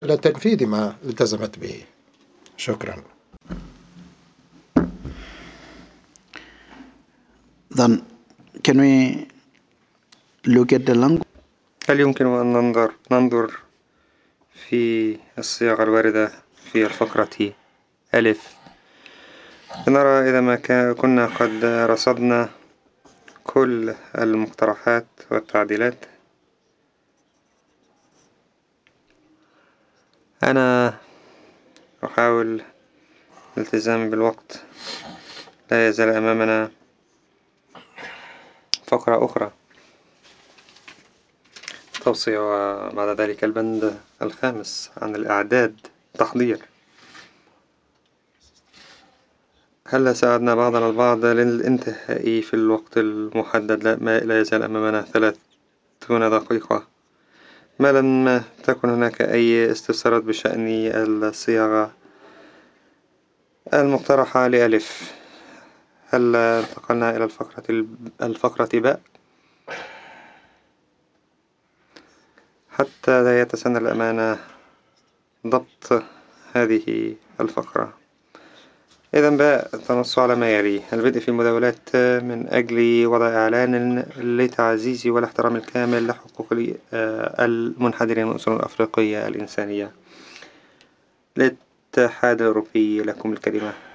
إلى تنفيذ ما التزمت به. شكرا. Then, can we look at the language? هل يمكن أن ننظر في الصيغ الواردة في الفقرة ألف لنرى إذا ما كنا قد رصدنا كل المقترحات والتعديلات. أنا أحاول الالتزام بالوقت، لا يزال أمامنا فقرة أخرى توصية، وبعد ذلك البند الخامس عن الإعداد تحضير. هل ساعدنا بعضنا البعض للانتهاء في الوقت المحدد؟ لا يزال أمامنا 30 دقيقة، ما لم تكن هناك أي استفسارات بشأن الصياغة المقترحة لألف. هل انتقلنا إلى الفقرة باء حتى لا يتسنى الأمانة ضبط هذه الفقرة؟ إذا باء تنص على ما يلي: البدء في المداولات من أجل وضع إعلان لتعزيز والاحترام الكامل لحقوق المنحدرين من الأسر الأفريقية الإنسانية. الاتحاد الأوروبي، لكم الكلمة.